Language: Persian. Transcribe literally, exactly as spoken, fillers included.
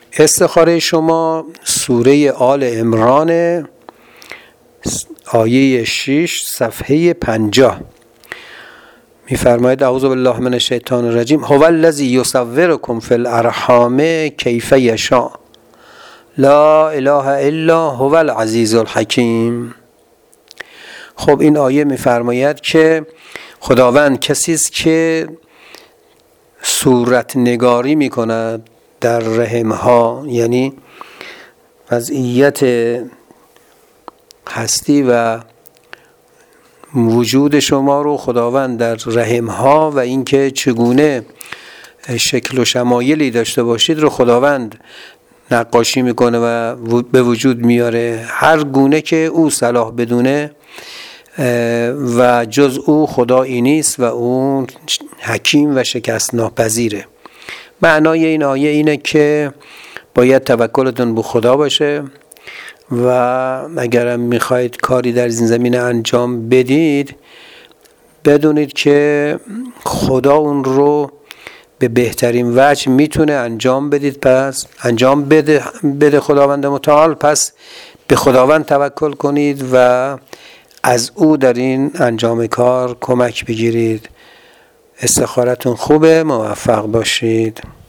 استخاره شما سوره آل عمران آیه شش صفحه پنجاه میفرماید اعوذ بالله من الشیطان الرجیم هو الذی یصورکم فی الارحام کیف یشاء لا اله الا هو العزیز الحکیم. خب این آیه میفرماید که خداوند کسی است که صورت نگاری میکند در رحمها، یعنی وضعیت هستی و وجود شما رو خداوند در رحمها و اینکه چگونه شکل و شمایلی داشته باشید رو خداوند نقاشی میکنه و به وجود میاره، هر گونه که او صلاح بدونه و جز او خدایی نیست و او حکیم و شکست ناپذیره. معنای این آیه اینه که باید توکلتون به خدا باشه و اگرم میخواید کاری در این زمینه انجام بدید بدونید که خدا اون رو به بهترین وجه میتونه انجام بدید، پس انجام بده بده خداوند متعال، پس به خداوند توکل کنید و از او در این انجام کار کمک بگیرید. استخارتون خوبه، موفق باشید.